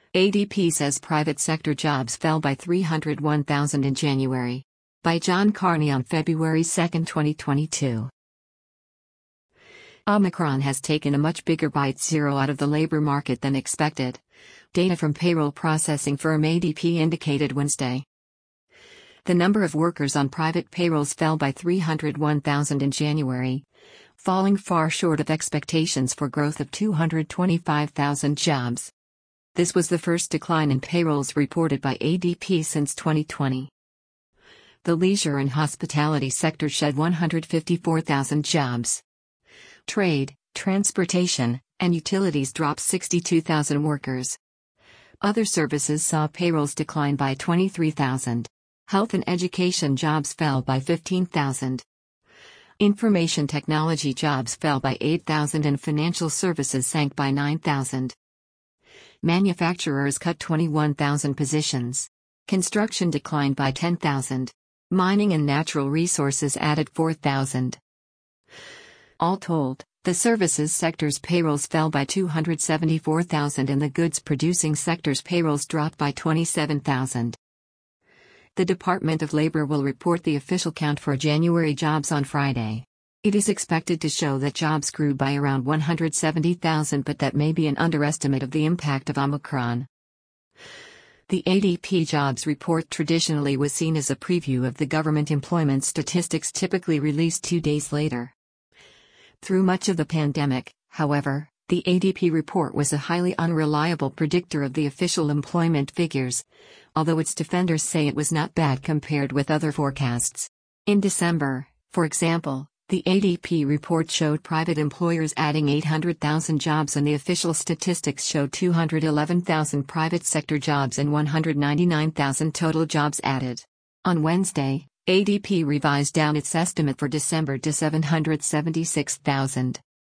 ADP says private sector jobs fell by 301,000 in January. By John Carney on February 2, 2022. Omicron has taken a much bigger bite out of the labor market than expected. Data from payroll processing firm ADP indicated Wednesday. The number of workers on private payrolls fell by 301,000 in January, falling far short of expectations for growth of 225,000 jobs. This was the first decline in payrolls reported by ADP since 2020. The leisure and hospitality sector shed 154,000 jobs. Trade, transportation, and utilities dropped 62,000 workers. Other services saw payrolls decline by 23,000. Health and education jobs fell by 15,000. Information technology jobs fell by 8,000 and financial services sank by 9,000. Manufacturers cut 21,000 positions. Construction declined by 10,000. Mining and natural resources added 4,000. All told, the services sector's payrolls fell by 274,000 and the goods-producing sector's payrolls dropped by 27,000. The Department of Labor will report the official count for January jobs on Friday. It is expected to show that jobs grew by around 170,000, but that may be an underestimate of the impact of Omicron. The ADP jobs report traditionally was seen as a preview of the government employment statistics typically released 2 days later. Through much of the pandemic, however, the ADP report was a highly unreliable predictor of the official employment figures, although its defenders say it was not bad compared with other forecasts. In December, for example, the ADP report showed private employers adding 800,000 jobs and the official statistics showed 211,000 private sector jobs and 199,000 total jobs added. On Wednesday, ADP revised down its estimate for December to 776,000.